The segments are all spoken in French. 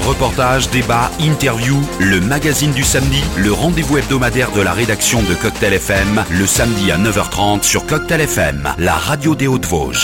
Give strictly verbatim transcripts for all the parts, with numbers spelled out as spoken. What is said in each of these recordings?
Reportages, débats, interviews, le magazine du samedi, le rendez-vous hebdomadaire de la rédaction de Cocktail F M, le samedi à neuf heures trente sur Cocktail F M, la radio des Hauts-de-Vosges.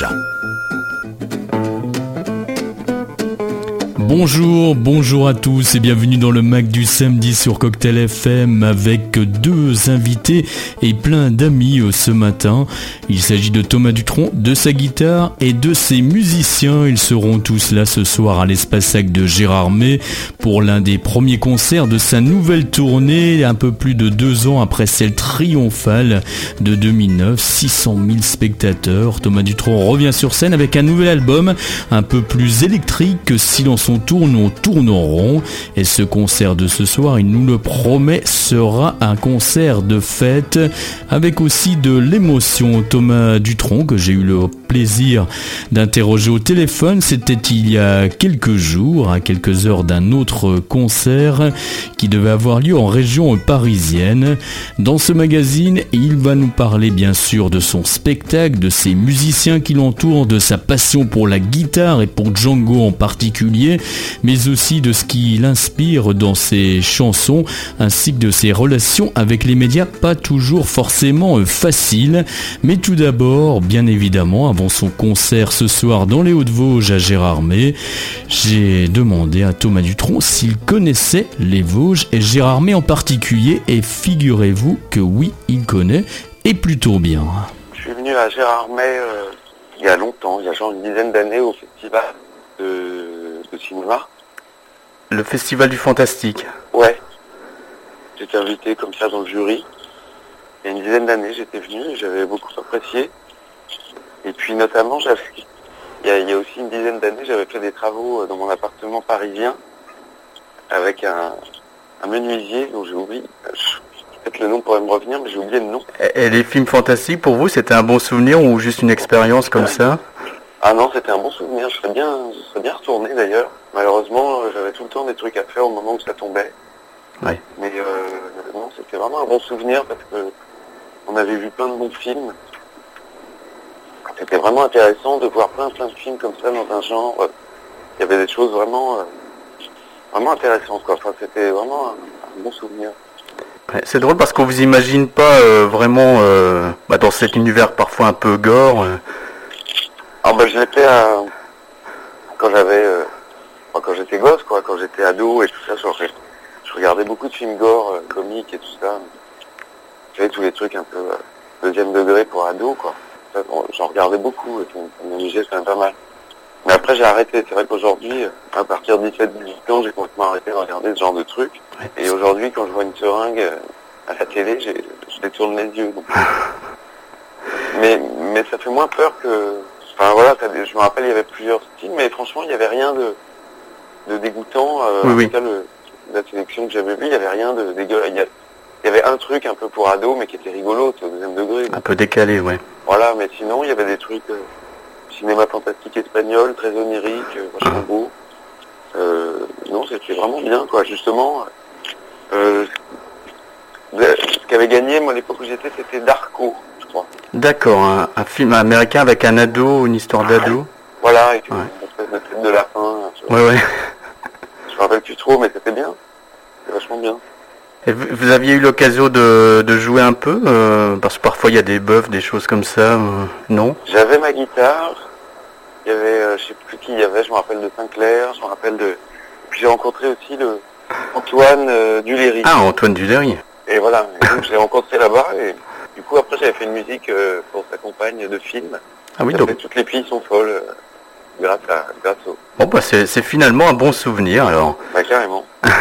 Bonjour, bonjour à tous et bienvenue dans le Mag du samedi sur Cocktail F M avec deux invités et plein d'amis ce matin. Il s'agit de Thomas Dutronc, de sa guitare et de ses musiciens. Ils seront tous là ce soir à l'Espace Sac de Gérardmer pour l'un des premiers concerts de sa nouvelle tournée, un peu plus de deux ans après celle triomphale de deux mille neuf, six cent mille spectateurs. Thomas Dutronc revient sur scène avec un nouvel album un peu plus électrique que Silence on tourne, on tourne en rond. Et ce concert de ce soir, il nous le promet, sera un concert de fête avec aussi de l'émotion. Thomas Dutronc, que j'ai eu le plaisir d'interroger au téléphone, c'était il y a quelques jours, à quelques heures d'un autre concert qui devait avoir lieu en région parisienne. Dans ce magazine, il va nous parler bien sûr de son spectacle, de ses musiciens qui l'entourent, de sa passion pour la guitare et pour Django en particulier, mais aussi de ce qui l'inspire dans ses chansons, ainsi que de ses relations avec les médias, pas toujours forcément faciles. Mais tout d'abord, bien évidemment, avant son concert ce soir dans les Hauts-de-Vosges à Gérardmer, j'ai demandé à Thomas Dutronc s'il connaissait les Vosges et Gérardmer en particulier, et figurez-vous que oui, il connaît, et plutôt bien. Je suis venu à Gérardmer euh, il y a longtemps, il y a genre une dizaine d'années au festival de, de cinéma. Le festival du fantastique. Ouais. J'étais invité comme ça dans le jury. Il y a une dizaine d'années, j'étais venu et j'avais beaucoup apprécié. Et puis notamment, j'avais, il y a, il y a aussi une dizaine d'années, j'avais fait des travaux dans mon appartement parisien avec un, un menuisier dont j'ai oublié, peut-être le nom pourrait me revenir, mais j'ai oublié le nom. Et, et les films fantastiques, pour vous, c'était un bon souvenir ou juste une expérience comme ça ? Ah non, c'était un bon souvenir, je serais bien, je serais bien retourné d'ailleurs. Malheureusement, j'avais tout le temps des trucs à faire au moment où ça tombait. Ouais. Mais euh, non, c'était vraiment un bon souvenir parce que on avait vu plein de bons films. C'était vraiment intéressant de voir plein plein de films comme ça dans un genre. Il y avait des choses vraiment, euh, vraiment intéressantes quoi. Enfin, c'était vraiment un, un bon souvenir. Ouais, c'est drôle parce qu'on vous imagine pas euh, vraiment euh, bah, dans cet univers parfois un peu gore. Euh... Alors bah, je l'étais à... quand j'avais, euh... enfin, quand j'étais gosse quoi, quand j'étais ado et tout ça, je, je regardais beaucoup de films gore, euh, comiques et tout ça. J'avais tous les trucs un peu euh, deuxième degré pour ados quoi. J'en regardais beaucoup et ça m'amusait quand même pas mal. Mais après j'ai arrêté, c'est vrai qu'aujourd'hui, à partir de dix-sept dix-huit ans, j'ai complètement arrêté de regarder ce genre de trucs. Et aujourd'hui, quand je vois une seringue à la télé, j'ai, je détourne les yeux. Donc. Mais, mais ça fait moins peur que... Enfin voilà, je me rappelle, il y avait plusieurs styles, mais franchement, il n'y avait rien de, de dégoûtant. Euh, oui, en oui. tout cas, le, la sélection que j'avais vue, il n'y avait rien de dégueulasse. Il y, il y avait un truc un peu pour ado, mais qui était rigolo, au deuxième degré. Un peu décalé, ouais. Voilà, mais sinon, il y avait des trucs... Euh, cinéma fantastique espagnol, très onirique, euh, vachement beau. Euh, non, c'était vraiment bien, quoi. Justement, euh, ce qu'avait gagné, moi, à l'époque où j'étais, c'était Darko, je crois. D'accord, un, un film américain avec un ado, une histoire d'ado. Voilà, avec une ouais. espèce de tête de lapin. Je... Ouais, ouais. Je me rappelle plus trop, mais c'était bien. C'était vachement bien. Et vous, vous aviez eu l'occasion de, de jouer un peu euh, parce que parfois il y a des buffs, des choses comme ça, euh, non ? J'avais ma guitare. Il y avait, euh, je sais plus qui il y avait, je me rappelle de Sinclair, je me rappelle de... Puis j'ai rencontré aussi le Antoine euh, Duléry. Ah, Antoine Duléry. Et voilà, et donc je l'ai rencontré là-bas, et du coup après j'avais fait une musique euh, pour sa compagne de film. Ah oui, ça donc... fait, toutes les filles sont folles, euh, grâce à grâce au... Bon bah c'est, c'est finalement un bon souvenir alors. Bah carrément.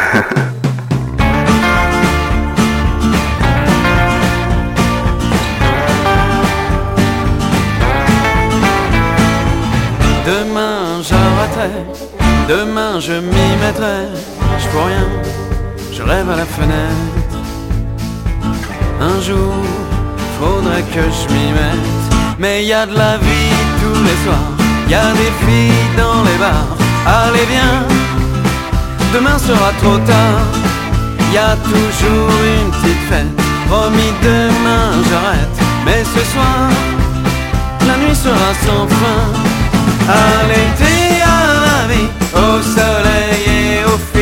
Demain j'arrêterai, demain je m'y mettrai, je fous rien, je rêve à la fenêtre. Un jour, faudrait que je m'y mette, mais y a de la vie tous les soirs, y a des filles dans les bars. Allez viens, demain sera trop tard, y a toujours une petite fête. Promis demain j'arrête, mais ce soir, la nuit sera sans fin. À l'été, à la vie, au soleil et au feu.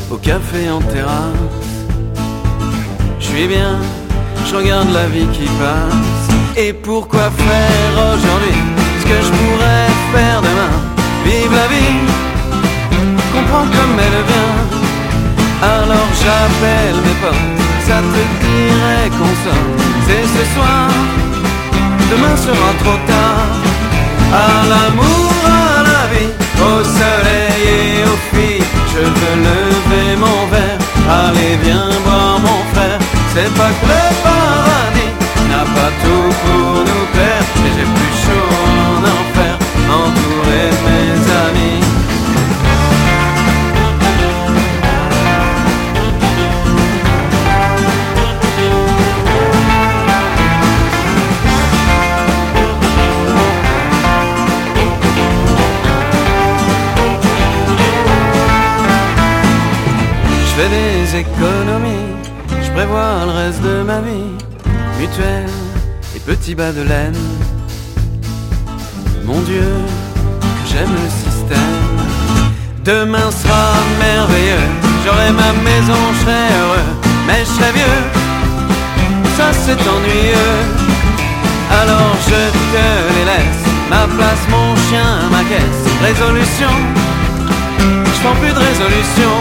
au café en terrasse. Je suis bien, je regarde la vie qui passe. Et pourquoi faire aujourd'hui ce que je pourrais faire demain? Vive la vie, comprendre comme elle vient. Alors j'appelle mes potes, ça te dirait qu'on sort. C'est ce soir, demain sera trop tard. À l'amour, à la vie, au soleil et aux filles, je veux lever mon verre. Allez viens boire mon frère, c'est pas que le paradis n'a pas tout pour nous plaire. Et j'ai plus chaud en enfer, entouré de mes amis. Je fais des économies, je prévois le reste de ma vie. Mutuelle et petits bas de laine. Mon Dieu, que j'aime le système. Demain sera merveilleux, j'aurai ma maison, je serai heureux. Mais je serai vieux, ça c'est ennuyeux. Alors je te les laisse, ma place, mon chien, ma caisse. Résolution, je prends plus de résolution.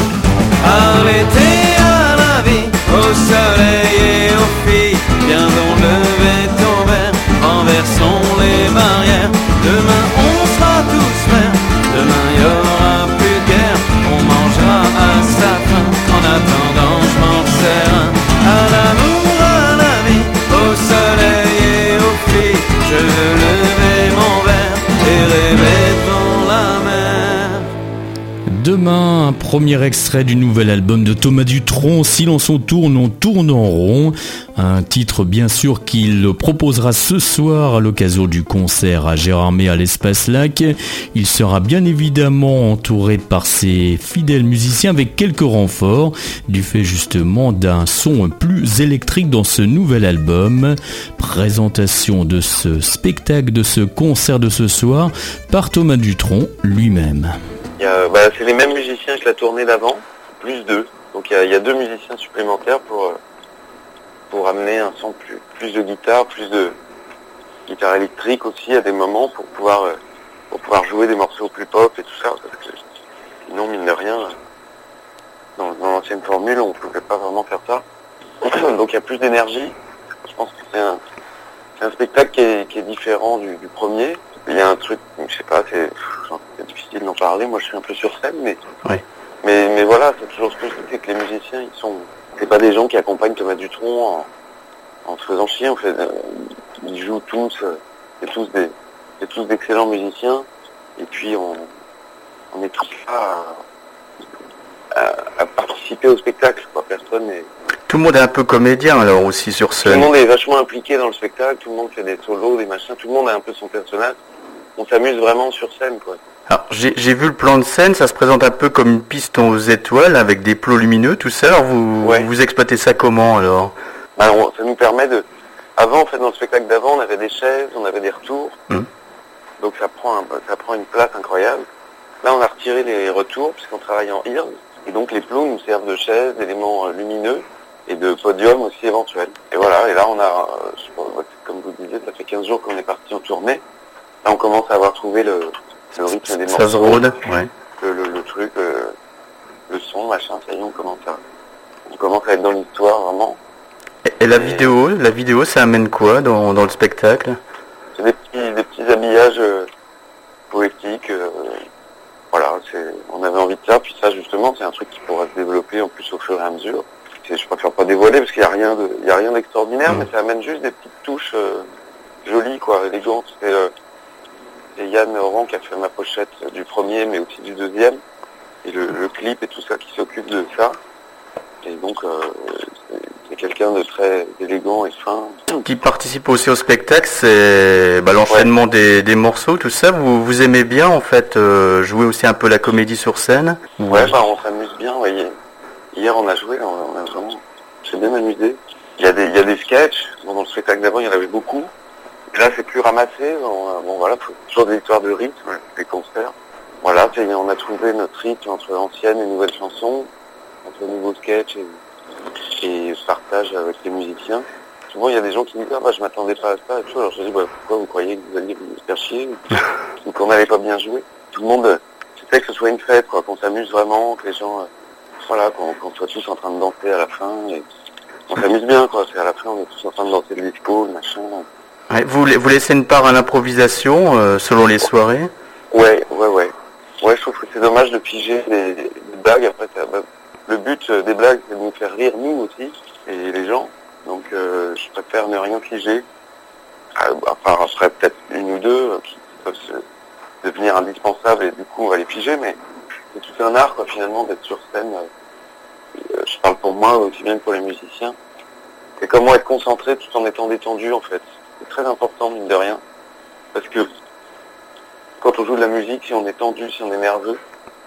À l'été, à la vie, au soleil et aux filles, viens donc lever ton verre, renversons les barrières. Demain on sera tous frères, demain y aura plus de guerre, on mangera à sa faim, en attendant je m'en sers un. À l'amour, à la vie, au soleil et aux filles, je veux lever mon verre et rêver devant la mer. Demain, un premier extrait du nouvel album de Thomas Dutronc, Si l'on s'en tourne, on tourne en rond. Un titre bien sûr qu'il proposera ce soir à l'occasion du concert à Gérardmer à l'Espace Lac. Il sera bien évidemment entouré par ses fidèles musiciens avec quelques renforts, du fait justement d'un son plus électrique dans ce nouvel album. Présentation de ce spectacle, de ce concert de ce soir par Thomas Dutronc lui-même. Il y a, bah, c'est les mêmes musiciens que la tournée d'avant, plus deux. Donc il y a, il y a deux musiciens supplémentaires pour, pour amener un son plus, plus de guitare, plus de guitare électrique aussi à des moments pour pouvoir, pour pouvoir jouer des morceaux plus pop et tout ça. Parce que sinon, mine de rien, dans, dans l'ancienne formule, on ne pouvait pas vraiment faire ça. Donc il y a plus d'énergie. Je pense que c'est un, c'est un spectacle qui est, qui est différent du, du premier. Il y a un truc, je sais pas, c'est, c'est difficile d'en parler, moi je suis un peu sur scène, mais ouais. mais, mais voilà, c'est toujours ce que je dis, c'est que les musiciens, ils sont, c'est pas des gens qui accompagnent Thomas Dutronc en, en se faisant chier, en fait, euh, ils jouent tous, euh, c'est tous des, c'est tous d'excellents musiciens, et puis on, on est tous là à, à, à participer au spectacle, quoi, personne n'est... Tout le monde est un peu comédien alors aussi sur scène. Tout le monde est vachement impliqué dans le spectacle, tout le monde fait des solos, des machins, tout le monde a un peu son personnage. On s'amuse vraiment sur scène, quoi. Alors, j'ai, j'ai vu le plan de scène, ça se présente un peu comme une piste aux étoiles avec des plots lumineux, tout ça. Alors vous, ouais. vous exploitez ça comment alors? Alors, ça nous permet de... Avant, en fait, dans le spectacle d'avant, on avait des chaises, on avait des retours. Mmh. Donc ça prend, un... ça prend une place incroyable. Là, on a retiré les retours puisqu'on travaille en I R S. Et donc les plots nous servent de chaises, d'éléments lumineux et de podium aussi éventuel. Et voilà, et là on a, je sais pas, comme vous le disiez, ça fait quinze jours qu'on est parti en tournée. Là on commence à avoir trouvé le, le rythme des morceaux. Ça se rôde, ouais. Le, le, le truc, euh, le son, machin, ça y est, on commence à, on commence à être dans l'histoire vraiment. Et, et la et vidéo, la vidéo ça amène quoi dans, dans le spectacle? C'est des petits, des petits habillages euh, poétiques, euh, voilà, c'est, on avait envie de ça, puis ça justement c'est un truc qui pourra se développer en plus au fur et à mesure. Je préfère pas dévoiler parce qu'il n'y a rien de, il y a rien d'extraordinaire, mmh. mais ça amène juste des petites touches euh, jolies, quoi, élégantes. C'est, euh, c'est Yann Oran qui a fait ma pochette du premier, mais aussi du deuxième, et le, le clip et tout ça qui s'occupe de ça. Et donc, euh, c'est, c'est quelqu'un de très élégant et fin. Qui participe aussi au spectacle, c'est bah, l'enchaînement ouais. des, des morceaux, tout ça. Vous, vous aimez bien en fait euh, jouer aussi un peu la comédie sur scène? Ouais, bah on s'amuse bien, vous voyez. Hier, on a joué, on a vraiment, j'ai bien amusé. Il y a des, il y a des sketchs. Bon, dans le spectacle d'avant, il y en avait beaucoup. Et là, c'est plus ramassé. On, bon, voilà, toujours des histoires de rythme, des concerts. Voilà, on a trouvé notre rythme entre anciennes et nouvelles chansons. sketch et, et partage avec les musiciens. Souvent, il y a des gens qui me disent ah, bah, je m'attendais pas à ça. Et tout. Alors je dis bah, pourquoi vous croyez que vous alliez vous faire chier ou qu'on n'allait pas bien jouer. Tout le monde, c'était que ce soit une fête, quoi, qu'on s'amuse vraiment, que les gens, euh, voilà, qu'on, qu'on soit tous en train de danser à la fin. Et on s'amuse bien, quoi. C'est à la fin, on est tous en train de danser le disco, le machin. Ouais, vous, vous laissez une part à l'improvisation euh, selon les soirées? Ouais, ouais, ouais. Ouais, je trouve que c'est dommage de piger des, des blagues. Après, bah, le but des blagues, c'est de nous faire rire, nous aussi, et les gens. Donc, euh, je préfère ne rien piger. À part après, peut-être une ou deux euh, qui peuvent se devenir indispensables, et du coup, on va les piger. Mais c'est tout un art, quoi, finalement, d'être sur scène. Euh, je parle pour moi aussi bien que pour les musiciens. Et comment être concentré tout en étant détendu, en fait. C'est très important, mine de rien. Parce que quand on joue de la musique, si on est tendu, si on est nerveux,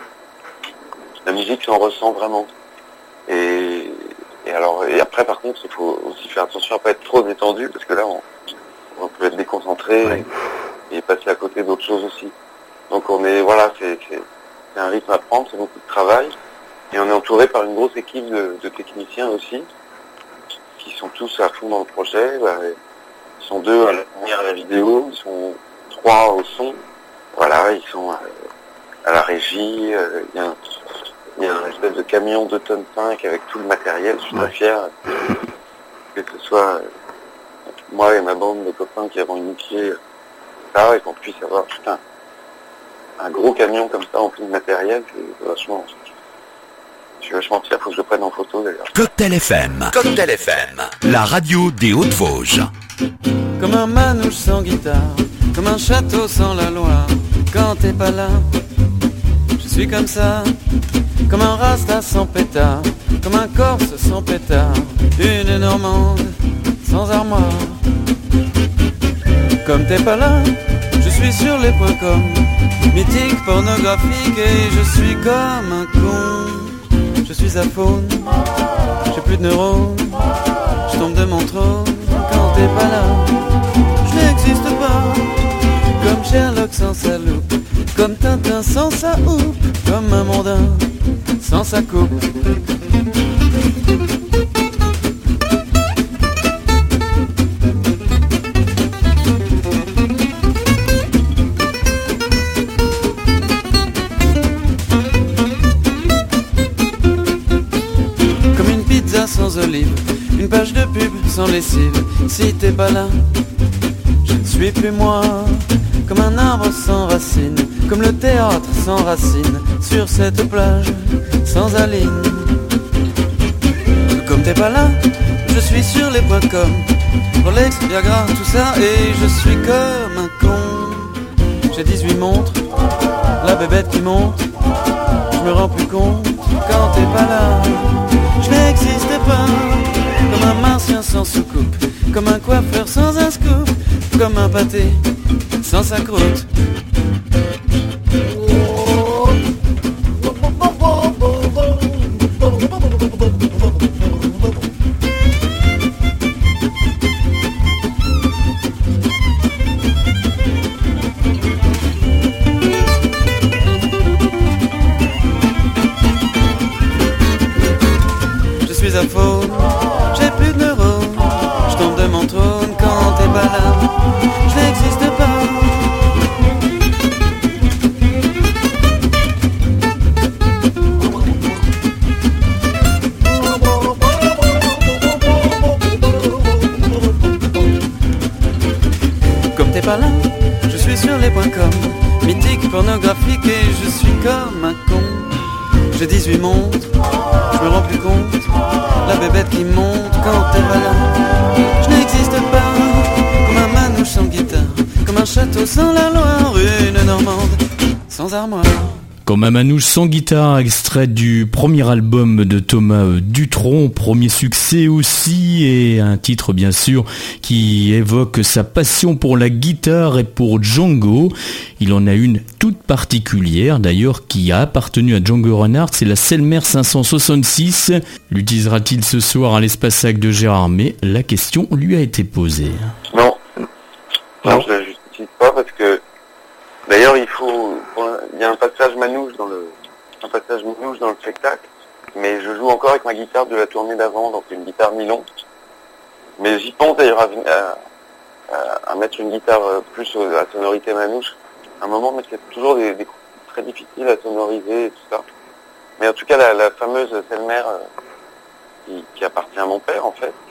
la musique, on ressent vraiment. Et, et alors, et après, par contre, il faut aussi faire attention à pas être trop détendu, parce que là, on, on peut être déconcentré ouais. et, et passer à côté d'autres choses aussi. Donc on est, voilà, c'est, c'est, c'est un rythme à prendre, c'est beaucoup de travail. Et on est entouré par une grosse équipe de, de techniciens aussi, qui sont tous à fond dans le projet. Bah, ils sont deux à la lumière et à la vidéo, ils sont trois au son. Voilà, ils sont à, à la régie. Euh, il y a un, il y a un espèce de camion deux tonnes cinq avec tout le matériel. Je suis très fier que ce soit moi et ma bande de copains qui avons initié ça et qu'on puisse avoir tout un, un gros camion comme ça en plein de matériel. C'est vachement... Je suis vachement fier, faut que je le prenne en photo d'ailleurs. Cocktail F M, Cocktail F M, la radio des Hauts-de-Vosges. Comme un manouche sans guitare, comme un château sans la Loire. Quand t'es pas là, je suis comme ça. Comme un rasta sans pétard, comme un corse sans pétard. Une normande sans armoire. Comme t'es pas là, je suis sur les points com. Mythique, pornographique et je suis comme un con. Je suis à faune, j'ai plus de neurones. Je tombe de mon trône quand t'es pas là. Je n'existe pas. Comme Sherlock sans sa loupe, comme Tintin sans sa houppe, comme un mondain sans sa coupe. Comme une pizza sans olive, une page de pub sans lessive. Si t'es pas là, je ne suis plus moi. Comme un arbre sans racines, comme le théâtre sans racines, sur cette plage sans aline. Comme t'es pas là, je suis sur les points com. Rolex, Viagra, tout ça, et je suis comme un con. J'ai dix-huit montres, la bébête qui monte. Je me rends plus compte quand t'es pas là. Je n'existe pas. Comme un martien sans soucoupe, comme un coiffeur sans un scoop, comme un pâté sans sa croûte. Je suis à faune, j'ai plus de neurones. Je tombe de mon trône quand t'es pas là. Je n'existe pas. Comme t'es pas là, je suis sur les points com. Mythique, pornographique et je suis comme un con. J'ai dix-huit montres, je me rends plus compte. La bébête qui monte quand t'es pas là. Je n'existe pas. Comme un manouche sans guitare, comme un château sans la Loire, une normande sans armoire. Comme un manouche sans guitare, extrait du premier album de Thomas Dutronc, premier succès aussi, et un titre bien sûr qui évoque sa passion pour la guitare et pour Django. Il en a une toute particulière d'ailleurs qui a appartenu à Django Reinhardt, c'est la Selmer cinq cent soixante-six. L'utilisera-t-il ce soir à l'Espace Sac de Gérard May? La question lui a été posée. Non, non, je la justifie pas parce que d'ailleurs il faut, il y a un passage manouche dans le, un passage manouche dans le spectacle mais je joue encore avec ma guitare de la tournée d'avant, donc une guitare nylon. Mais j'y pense d'ailleurs à, à, à mettre une guitare plus à sonorité manouche à un moment, mais c'est toujours des, des coups très difficiles à sonoriser et tout ça. Mais en tout cas, la, la fameuse Selmer euh, qui, qui appartient à mon père, en fait,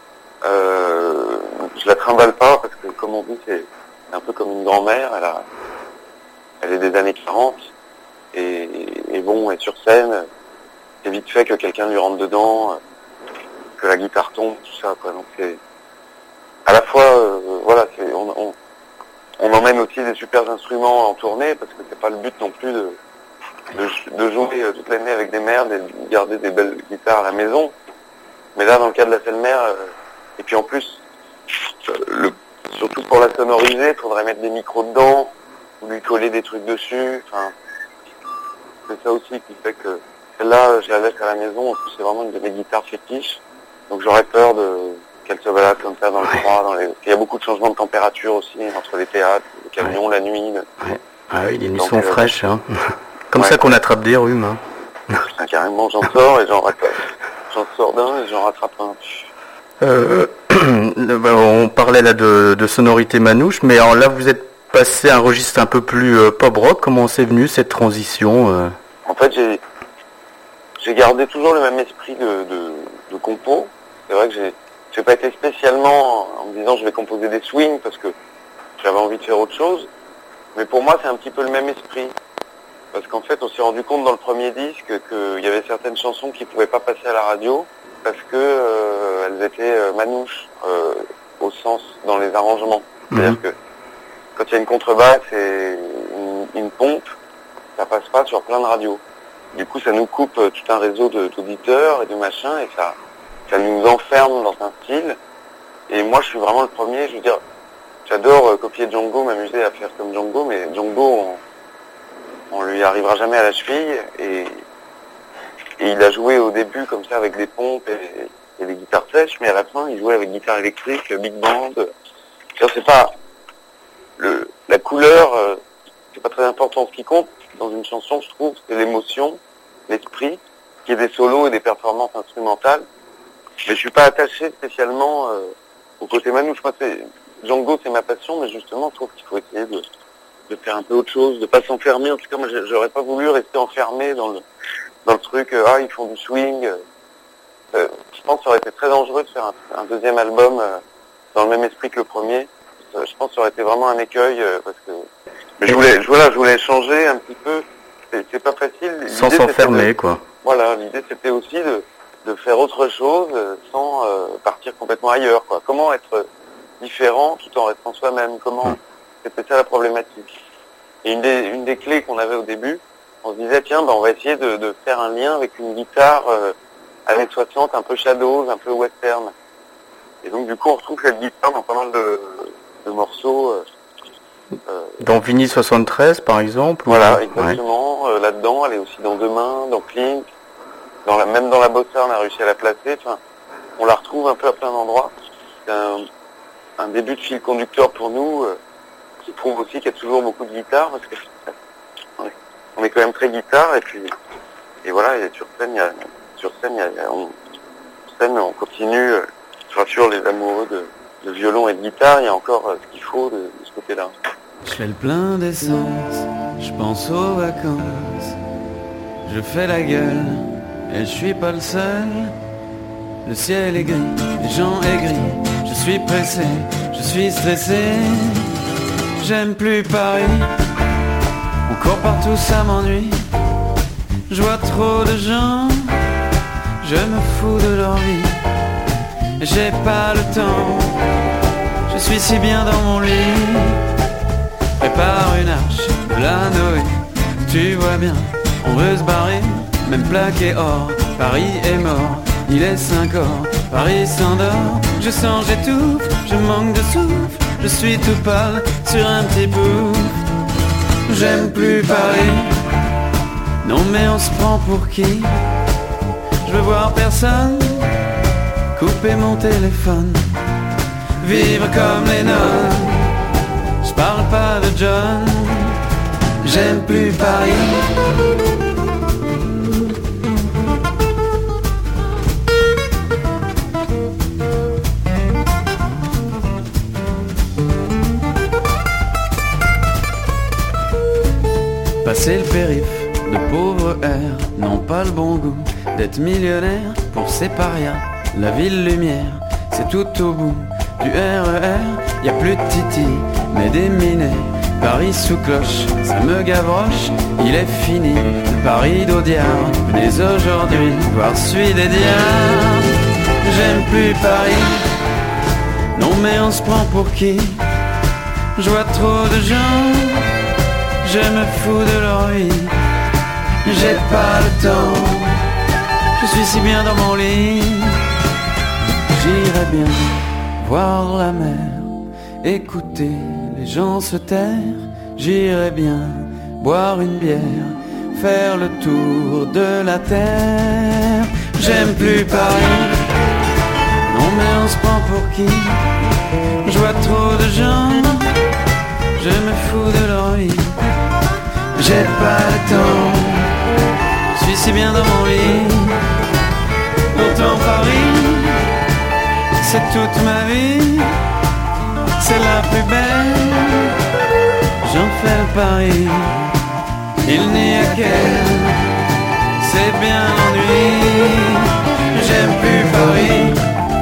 euh, je la trimballe pas parce que, comme on dit, c'est un peu comme une grand-mère. Elle a, elle est des années quarante et, et bon, et sur scène, c'est vite fait que quelqu'un lui rentre dedans, que la guitare tombe, tout ça, quoi. Donc c'est à la fois, euh, voilà, c'est, on, on, on emmène aussi des super instruments en tournée parce que c'est pas le but non plus de, de, de jouer toute l'année avec des merdes et de garder des belles guitares à la maison. Mais là, dans le cas de la Selmer, euh, et puis en plus, le, surtout pour la sonoriser, il faudrait mettre des micros dedans, ou lui coller des trucs dessus. Enfin, c'est ça aussi qui fait que celle-là, je la laisse à la maison. En plus, c'est vraiment une de mes guitares fétiches. Donc j'aurais peur de qu'elle se balade comme ça dans le froid. Dans les... Il y a beaucoup de changements de température aussi entre les théâtres, les camions, ouais. La nuit. Le... Ouais. Ah oui, les nuits sont euh... fraîches. Hein. Comme ouais. Ça qu'on attrape des rhumes. Hein. Putain, carrément, j'en sors et j'en rattrape. J'en sors d'un et j'en rattrape un. Euh, on parlait là de, de sonorité manouche, mais alors là vous êtes passé à un registre un peu plus euh, pop rock. Comment c'est venu cette transition euh... En fait, j'ai j'ai gardé toujours le même esprit de, de, de compo. C'est vrai que j'ai j'ai pas été spécialement en me disant je vais composer des swings parce que j'avais envie de faire autre chose. Mais pour moi, c'est un petit peu le même esprit. Parce qu'en fait, on s'est rendu compte dans le premier disque qu'il y avait certaines chansons qui pouvaient pas passer à la radio parce que euh, elles étaient euh, manouches euh, au sens dans les arrangements. C'est-à-dire mmh. que quand il y a une contrebasse et une, une pompe, ça passe pas sur plein de radios. Du coup, ça nous coupe euh, tout un réseau de, d'auditeurs et de machins et ça, ça nous enferme dans un style. Et moi, je suis vraiment le premier. Je veux dire, j'adore euh, copier Django, m'amuser à faire comme Django, mais Django, on, on lui arrivera jamais à la cheville et Et il a joué au début comme ça avec des pompes et, et des guitares sèches, mais à la fin il jouait avec guitare électrique, big band. Alors, c'est pas le la couleur, euh, c'est pas très important. Ce qui compte dans une chanson, je trouve, c'est l'émotion, l'esprit, qu'il y ait des solos et des performances instrumentales. Mais je suis pas attaché spécialement euh, au côté manouche. Moi, c'est Django, c'est ma passion, mais justement, je trouve qu'il faut essayer de, de faire un peu autre chose, de pas s'enfermer. En tout cas, moi, j'aurais pas voulu rester enfermé dans le dans le truc, euh, ah, ils font du swing. Euh, je pense que ça aurait été très dangereux de faire un, un deuxième album euh, dans le même esprit que le premier. Euh, je pense que ça aurait été vraiment un écueil, euh, parce que... Mais je voulais, je, voilà, je voulais changer un petit peu. C'est, c'est pas facile. L'idée, sans s'enfermer, de, quoi. Voilà, l'idée c'était aussi de, de faire autre chose euh, sans euh, partir complètement ailleurs, quoi. Comment être différent tout en restant soi-même. Comment... Hum. C'était ça la problématique. Et une des, une des clés qu'on avait au début, on se disait, tiens, ben, on va essayer de, de faire un lien avec une guitare euh, années soixante, un peu shadows, un peu western. Et donc, du coup, on retrouve cette guitare dans pas mal de, de morceaux. Euh, euh, dans Vinny soixante-treize, par exemple. Voilà, ou... exactement. Ouais. Euh, là-dedans, elle est aussi dans Demain, dans Clink. Dans la, même dans La Bossa, on a réussi à la placer. Enfin, on la retrouve un peu à plein d'endroits. C'est un, un début de fil conducteur pour nous, euh, qui prouve aussi qu'il y a toujours beaucoup de guitares, parce que on est quand même très guitare, et puis, et voilà, et sur scène, il y a, sur scène, il y a, on, sur scène, on continue, euh, je rassure les amoureux de, de violon et de guitare, il y a encore euh, ce qu'il faut de, de ce côté-là. Je fais le plein d'essence, je pense aux vacances, je fais la gueule, et je suis pas le seul. Le ciel est gris, les gens aigris, je suis pressé, je suis stressé, j'aime plus Paris. On court partout, ça m'ennuie. Je vois trop de gens, je me fous de leur vie. J'ai pas le temps, je suis si bien dans mon lit. Prépare une arche, la Noé. Tu vois bien, on veut se barrer, même plaqué or. Paris est mort, il est cinq heures. Paris s'endort, je sens, j'étouffe, je manque de souffle. Je suis tout pâle sur un petit bout. J'aime plus Paris. Non mais on se prend pour qui? Je veux voir personne. Couper mon téléphone. Vivre comme les nonnes. Je parle pas de John. J'aime plus Paris. c'est le périph', de pauvres airs n'ont pas le bon goût d'être millionnaire pour ces parias. La ville lumière, c'est tout au bout du R E R, y a plus de titi, mais des minets. Paris sous cloche, ça me gavroche, il est fini, le Paris d'Audiard. Venez aujourd'hui voir celui des diables. J'aime plus Paris, non mais on se prend pour qui? Je vois trop de gens, je me fous de leur vie. J'ai pas le temps, je suis si bien dans mon lit. J'irais bien voir la mer, écouter les gens se taire. J'irais bien boire une bière, faire le tour de la terre. J'aime plus Paris, non mais on se prend pour qui? Je vois trop de gens, je me fous de leur vie. J'ai pas le temps, je suis si bien dans mon lit. Pourtant Paris, c'est toute ma vie, c'est la plus belle. J'en fais le pari, il n'y a qu'elle, c'est bien l'ennui. J'aime plus Paris.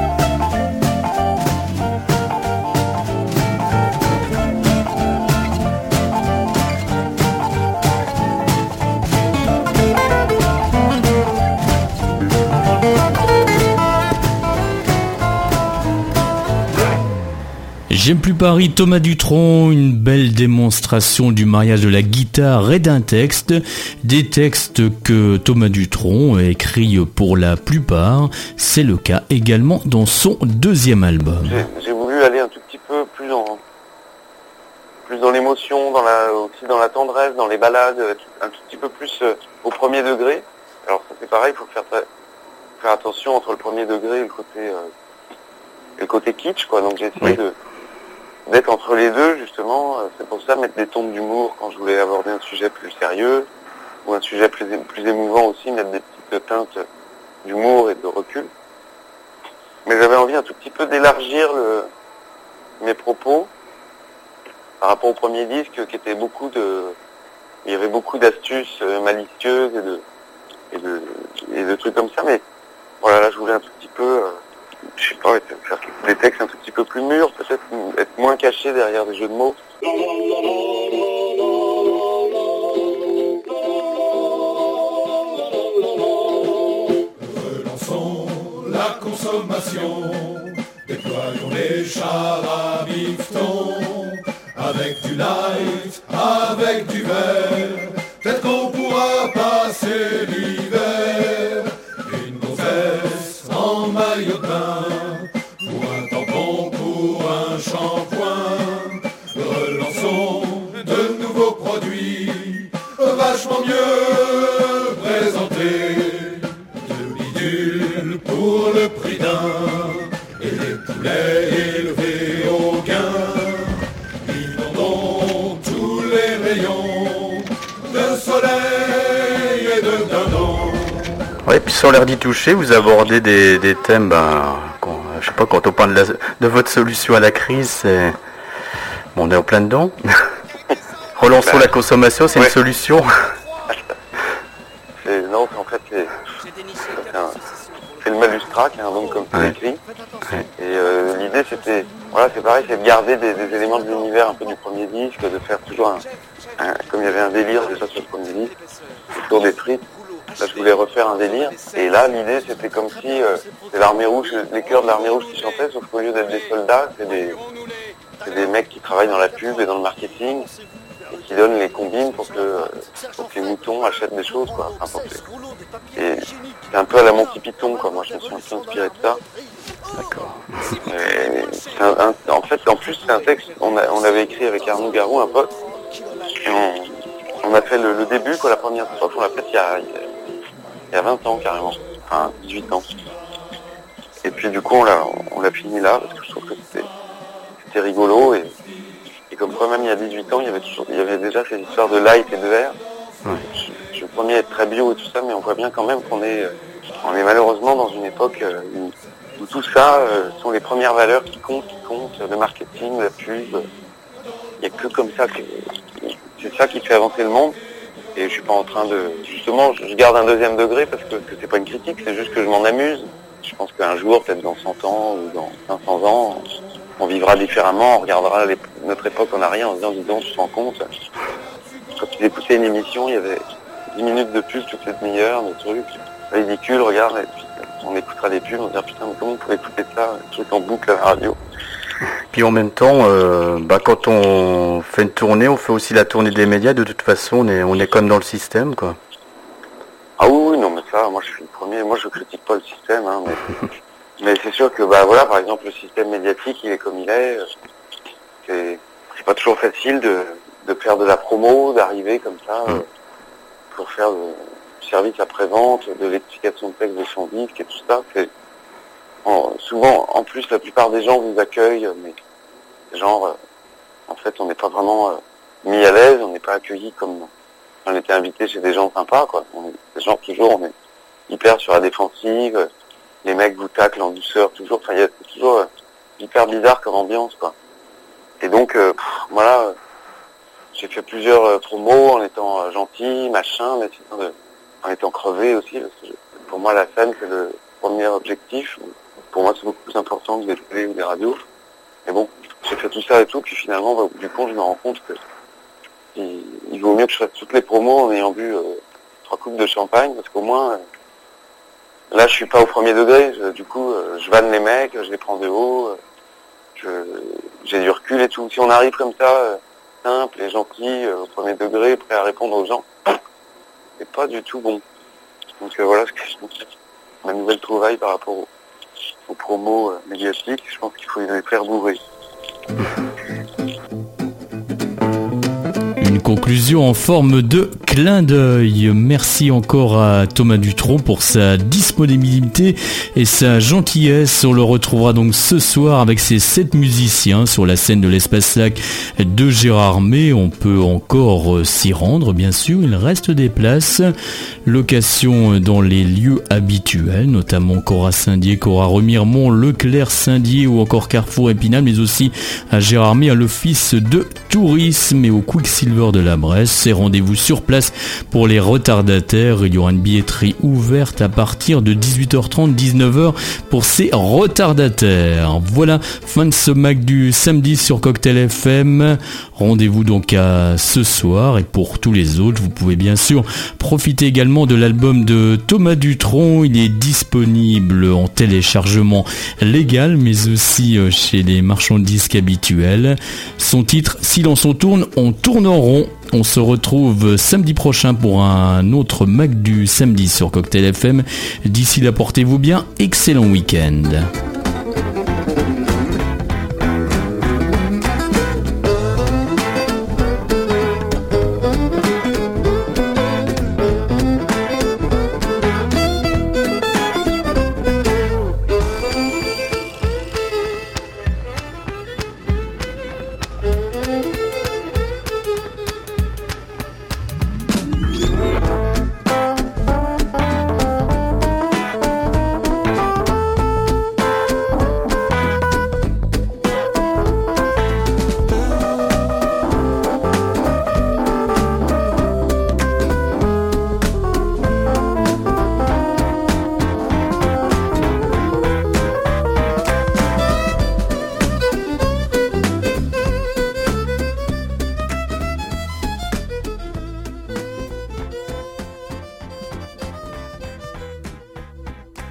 J'aime plus Paris, Thomas Dutronc, une belle démonstration du mariage de la guitare et d'un texte, des textes que Thomas Dutronc écrit pour la plupart, c'est le cas également dans son deuxième album. J'ai, j'ai voulu aller un tout petit peu plus dans, plus dans l'émotion, dans la, aussi dans la tendresse, dans les ballades, un tout petit peu plus au premier degré. Alors ça c'est pareil, il faut faire, faire attention entre le premier degré et le côté, euh, et le côté kitsch, quoi. Donc j'ai essayé oui. de d'être entre les deux, justement. C'est pour ça mettre des tons d'humour quand je voulais aborder un sujet plus sérieux, ou un sujet plus, plus émouvant aussi, mettre des petites teintes d'humour et de recul. Mais j'avais envie un tout petit peu d'élargir le, mes propos par rapport au premier disque, qui était beaucoup de, il y avait beaucoup d'astuces malicieuses et de, et de, et de trucs comme ça, mais voilà, là je voulais un tout petit peu, euh, je sais pas, faire des textes un tout petit peu plus mûrs, peut-être être moins caché derrière des jeux de mots. Relançons la consommation, déployons les chars à bifton, avec du light, avec du vert, peut-être qu'on pourra passer l'hiver. Une gonzesse en maillot de bain, pour un tampon, pour un shampoing. Relançons de nouveaux produits, vachement mieux présentés. De bidules pour le prix d'un, et des poulets élevés au gain. Inondons tous les rayons de soleil et de dindons. Ouais, puis sur l'air d'y toucher, vous abordez des, des thèmes, ben, quand, je sais pas, quand on parle de, la, de votre solution à la crise, c'est... Bon, on est en plein dedans. Relançons bah, la consommation, c'est ouais. une solution. c'est, non, en fait, c'est, c'est, un, c'est le Malustrat, qui est un nom comme c'est ouais. écrit. Ouais. Et euh, l'idée, c'était, voilà, c'est pareil, c'est de garder des, des éléments de l'univers un peu du premier disque, de faire toujours un, un comme il y avait un délire déjà sur le premier disque, autour des tripes. Là, je voulais refaire un délire. Et là, l'idée, c'était comme si euh, c'est l'armée rouge, les chœurs de l'armée rouge qui chantaient, sauf qu'au lieu d'être des soldats, c'est des, c'est des mecs qui travaillent dans la pub et dans le marketing et qui donnent les combines pour que, pour que les moutons achètent des choses, quoi. Enfin, que... Et c'est un peu à la Monty Python, quoi. Moi, je me suis un peu inspiré de ça. D'accord. Et c'est un, un, en fait, en plus, c'est un texte, on, a, on avait écrit avec Arnaud Garou, un pote, et on, on a fait le, le début, quoi, la première fois, on l'a fait il y a, il y a vingt ans, carrément. Enfin, dix-huit ans. Et puis, du coup, on l'a, on l'a fini là, parce que je trouve que c'était, c'était rigolo, et, et comme quoi, même il y a dix-huit ans, il y avait toujours, il y avait déjà ces histoires de light et de vert. Ouais. Je, je suis le premier à être très bio et tout ça, mais on voit bien quand même qu'on est, on est malheureusement dans une époque où, où tout ça euh, sont les premières valeurs qui comptent, qui comptent, le marketing, la pub. Il n'y a que comme ça que, c'est ça qui fait avancer le monde. Et je suis pas en train de... Justement, je garde un deuxième degré parce que, que c'est pas une critique, c'est juste que je m'en amuse. Je pense qu'un jour, peut-être dans cent ans ou dans cinq cents ans, on vivra différemment, on regardera les... notre époque en arrière en se disant, dis donc, tu te rends compte, quand tu écoutais une émission, il y avait dix minutes de pub toutes les demi-heures, des trucs ridicules, regarde, et puis on écoutera des pubs, on se dira, putain, mais comment on pourrait écouter ça, un truc en boucle à la radio. Puis en même temps, euh, bah, quand on fait une tournée, on fait aussi la tournée des médias. De toute façon, on est, on est comme dans le système, quoi. Ah oui, oui, non, mais ça, moi je suis le premier. Moi je critique pas le système, hein, mais, mais c'est sûr que, bah voilà, par exemple, le système médiatique, il est comme il est. C'est, c'est pas toujours facile de, de faire de la promo, d'arriver comme ça euh, pour faire du service après-vente, de l'explication de texte de son disque et tout ça. C'est En, souvent, en plus, la plupart des gens vous accueillent, mais genre, euh, en fait, on n'est pas vraiment euh, mis à l'aise, on n'est pas accueilli comme on était invité chez des gens sympas, quoi. On est, des gens, toujours, on est hyper sur la défensive, euh, les mecs vous taclent en douceur, toujours, enfin, c'est toujours euh, hyper bizarre comme ambiance, quoi. Et donc, euh, pff, voilà, euh, j'ai fait plusieurs euh, promos en étant euh, gentil, machin, mais sinon, de, en étant crevé aussi, parce que je, pour moi, la scène, c'est le premier objectif. Pour moi, c'est beaucoup plus important que des télé ou des radios. Mais bon, j'ai fait tout ça et tout, puis finalement, bah, du coup, je me rends compte que il, il vaut mieux que je fasse toutes les promos en ayant bu euh, trois coupes de champagne, parce qu'au moins, euh, là, je suis pas au premier degré. Je, du coup, euh, je vanne les mecs, je les prends de haut, euh, je, j'ai du recul et tout. Si on arrive comme ça, euh, simple et gentil, euh, au premier degré, prêt à répondre aux gens, c'est pas du tout bon. Donc euh, voilà ce que je pense. Ma nouvelle trouvaille par rapport au aux promos euh, médiatiques, je pense qu'il faut les faire bourrer. Une conclusion en forme de clin d'œil. Merci encore à Thomas Dutronc pour sa disponibilité et sa gentillesse. On le retrouvera donc ce soir avec ses sept musiciens sur la scène de l'Espace Lac de Gérardmer. On peut encore s'y rendre, bien sûr. Il reste des places. Location dans les lieux habituels, notamment Cora Saint-Dié, Cora Remiremont, Leclerc Saint-Dié ou encore Carrefour Épinal, mais aussi à Gérardmer à l'office de tourisme et au Quicksilver de la Bresse. Et rendez-vous sur place pour les retardataires. Il y aura une billetterie ouverte à partir de dix-huit heures trente, dix-neuf heures pour ces retardataires. Voilà, fin de ce Mac du samedi sur Cocktail F M. Rendez-vous donc à ce soir, et pour tous les autres, vous pouvez bien sûr profiter également de l'album de Thomas Dutronc. Il est disponible en téléchargement légal, mais aussi chez les marchands de disques habituels. Son titre, Si l'on s'en tourne, on tourne en rond. On se retrouve samedi prochain pour un autre Mac du samedi sur Cocktail F M. D'ici là, portez-vous bien. Excellent week-end.